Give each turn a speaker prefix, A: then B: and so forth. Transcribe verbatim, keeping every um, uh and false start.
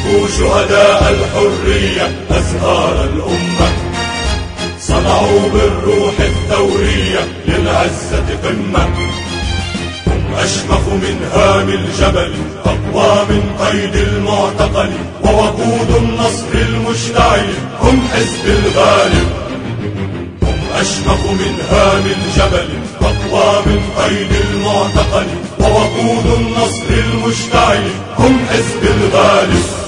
A: هتفوا شهداء الحرية أزهار الأمة، صنعوا بالروح الثورية للعزة قمة. هم أشمخ من هام الجبل، أقوى من قيد المعتقل، ووقود النصر المشتعل هم حزب الغالب. هم أشمخ من هام الجبل، أقوى من قيد المعتقل، ووقود النصر المشتعل هم حزب الغالب.